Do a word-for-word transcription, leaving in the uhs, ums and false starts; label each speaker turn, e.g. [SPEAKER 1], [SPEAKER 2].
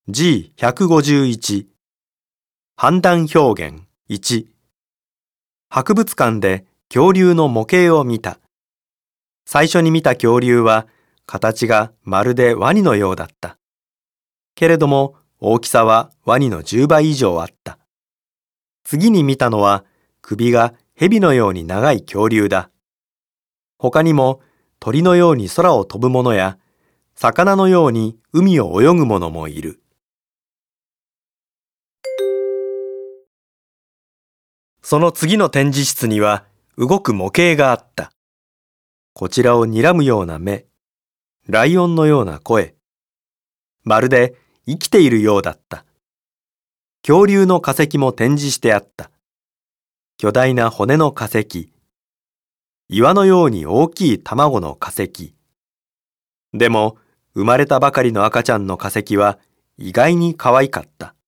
[SPEAKER 1] ジーひゃくごじゅういち 判断表現いち博物館で恐竜の模型を見た。最初に見た恐竜は形がまるでワニのようだった。けれども大きさはワニのじゅうばい以上あった。次に見たのは首が蛇のように長い恐竜だ。他にも鳥のように空を飛ぶものや魚のように海を泳ぐものもいる。その次の展示室には動く模型があった。こちらを睨むような目、ライオンのような声、まるで生きているようだった。恐竜の化石も展示してあった。巨大な骨の化石、岩のように大きい卵の化石。でも生まれたばかりの赤ちゃんの化石は意外に可愛かった。